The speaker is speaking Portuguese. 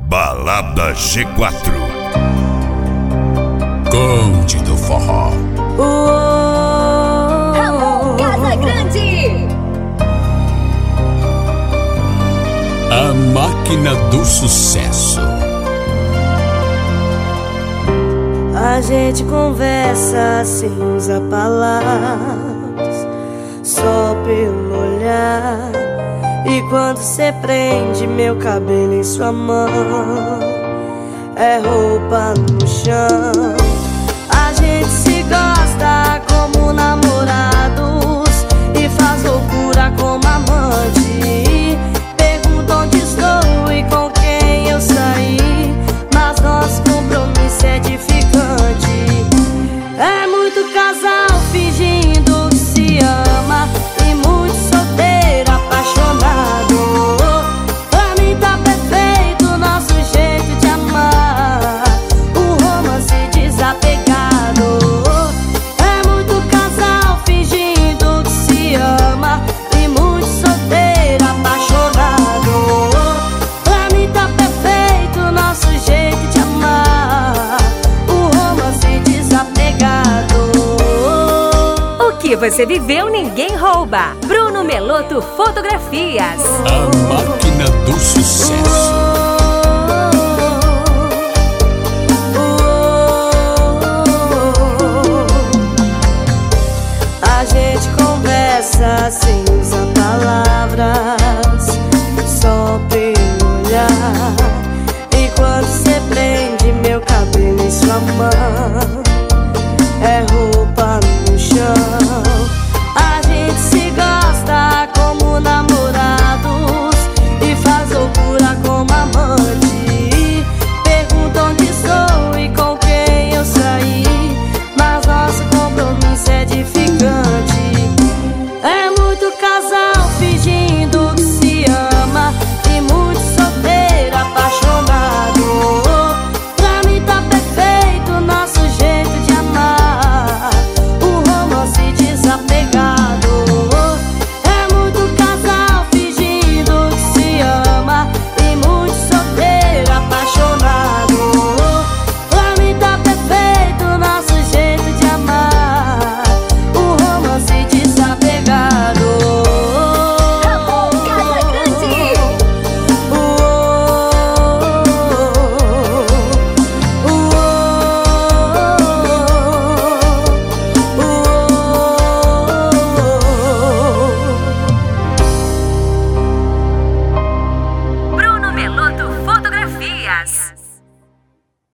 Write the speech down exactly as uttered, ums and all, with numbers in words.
Balada G quatro. Conde do Forró. Oh, Ramon Casagrande. A máquina do sucesso. a gente conversa sem usar palavras, só pelo olhar. E quando cê prende meu cabelo em sua mão, é roupa no chão. A gente se gosta como namorados e faz loucura como amante. Pergunta onde estou e com quem eu saí, mas nosso compromisso é edificante. É muito casal fingindo que se ama e muito solteiro apaixonado. Pra mim tá perfeito o nosso jeito de amar, um romance desapegado. É muito casal fingindo que se ama e muito solteiro apaixonado. Pra mim tá perfeito o nosso jeito de amar, um romance desapegado. O que você viveu, ninguém rouba. Bruno Meloto Fotografias. A máquina do sucesso. A gente conversa sem usar palavras, só pelo olhar. E quando cê prende meu cabelo em sua mão, é roupa